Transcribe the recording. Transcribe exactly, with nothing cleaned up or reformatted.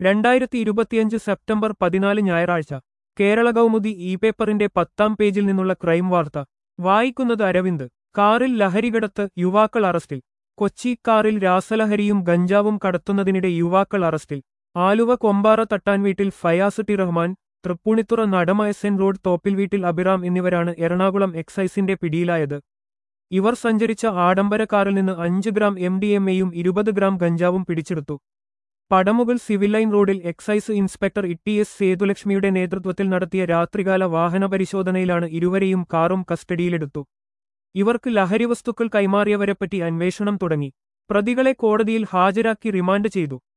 രണ്ടായിരത്തി ഇരുപത്തിയഞ്ച് സെപ്റ്റംബർ പതിനാല് ഞായറാഴ്ച കേരള കൗമുദി ഇ പേപ്പറിന്റെ പത്താം പേജിൽ നിന്നുള്ള ക്രൈം വാർത്ത വായിക്കുന്നത് അരവിന്ദ്. കാറിൽ ലഹരികടത്ത്, യുവാക്കൾ അറസ്റ്റിൽ. കൊച്ചി കാറിൽ രാസലഹരിയും ഗഞ്ചാവും കടത്തുന്നതിനിടെ യുവാക്കൾ അറസ്റ്റിൽ. ആലുവ കൊമ്പാറ തട്ടാൻവീട്ടിൽ ഫയാസ് ടി റഹ്മാൻ, തൃപ്പൂണിത്തുറ നടമയസൻ റോഡ് തോപ്പിൽ വീട്ടിൽ അഭിറാം എന്നിവരാണ് എറണാകുളം എക്സൈസിന്റെ പിടിയിലായത്. ഇവർ സഞ്ചരിച്ച ആഡംബര കാറിൽ നിന്ന് അഞ്ച് ഗ്രാം എം ഡി എം എയും ഇരുപത് ഗ്രാം ഗഞ്ചാവും പിടിച്ചെടുത്തു. പടമുകൾ സിവിൽ ലൈൻ റോഡിൽ എക്സൈസ് ഇൻസ്പെക്ടർ ഇ എസ് സേതുലക്ഷ്മിയുടെ നേതൃത്വത്തിൽ നടത്തിയ രാത്രികാല വാഹന പരിശോധനയിലാണ് ഇരുവരെയും കാറും കസ്റ്റഡിയിലെടുത്തു. ഇവർക്ക് ലഹരിവസ്തുക്കൾ കൈമാറിയവരെപ്പറ്റി അന്വേഷണം തുടങ്ങി. പ്രതികളെ കോടതിയിൽ ഹാജരാക്കി റിമാൻഡ് ചെയ്തു.